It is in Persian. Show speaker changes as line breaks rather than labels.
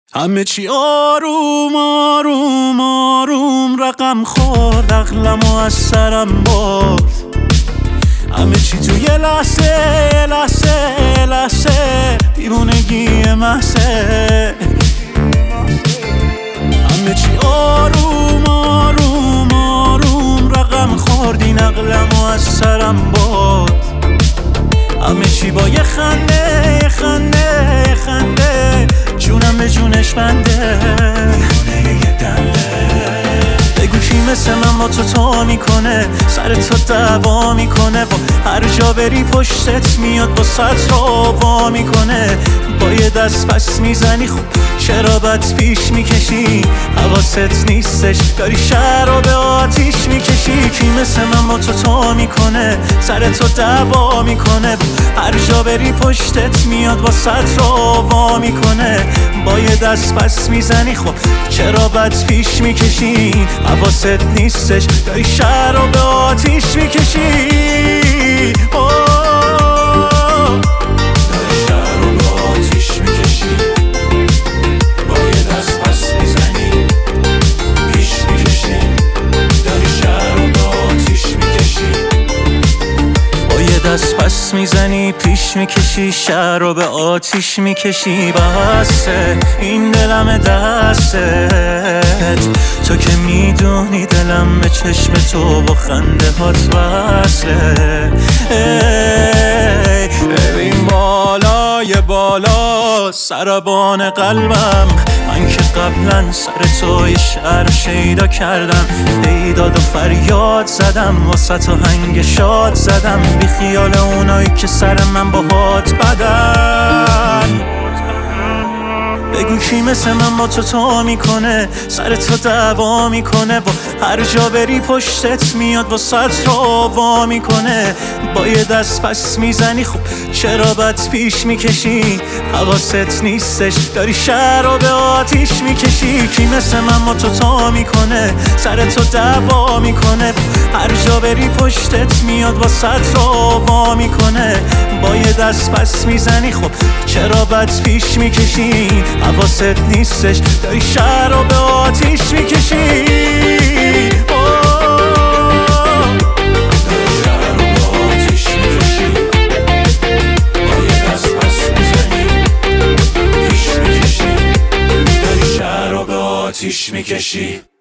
همه چی آروم آروم آروم رقم خورد، عقلمو از سرم برد. همه چی تو یه لحظه دیوونگی محضه. همه چی آروم آروم آروم رقم خورد، این عقلمو از سرم برد. همه چی با یه خنده جونم به جونش بنده. بگو کی مثل من با تو میکنه، سر تو دعوا میکنه، با هر جا بری پشتت میاد با ست وا میکنه. با یه دست پس میزنی خب چرا بد پیش میکشی؟ حواست نیستش داری شهر رو به آتیش میکشی. کی مثل من با تو میکنه، سر تو دعوا میکنه، با هر جا بری پشتت میاد با ست وا میکنه. با یه دست پس میزنی خب چرا بد پیش میکشی؟ حواست نیستش داری شهر رو به آتیش میکشی. دست پس میزنی پیش میکشی، شهر رو به آتیش میکشی. بسته این دلم دستت، تو که میدونی دلم به چشم تو با خنده هات وصله. ببین بالای بالا سربان قلبم، من که قبلا سر تو یه شعر شیدا کردم. پیداد و فریاد زدم، واسه تو هنگ شاد زدم، بی خیال اونایی که سر من با هات بدن. بگو کی مثل من با تو میکنه، سر تو دعوا میکنه، با هر جا بری پشتت میاد با ست وا میکنه. با یه دست پس میزنی خب چرا بد پیش میکشی؟ حواست نیستش داری شهر رو به آتیش میکشی. کی مثل من با تو میکنه، سر تو دعوا میکنه، هر جا بری پشتت میاد با ست وا میکنه. با یه دست پس میزنی خب چرا بد پیش میکشی؟ حواست نیستش داری شهر رو به آتیش میکشی.
آتیش میکشی.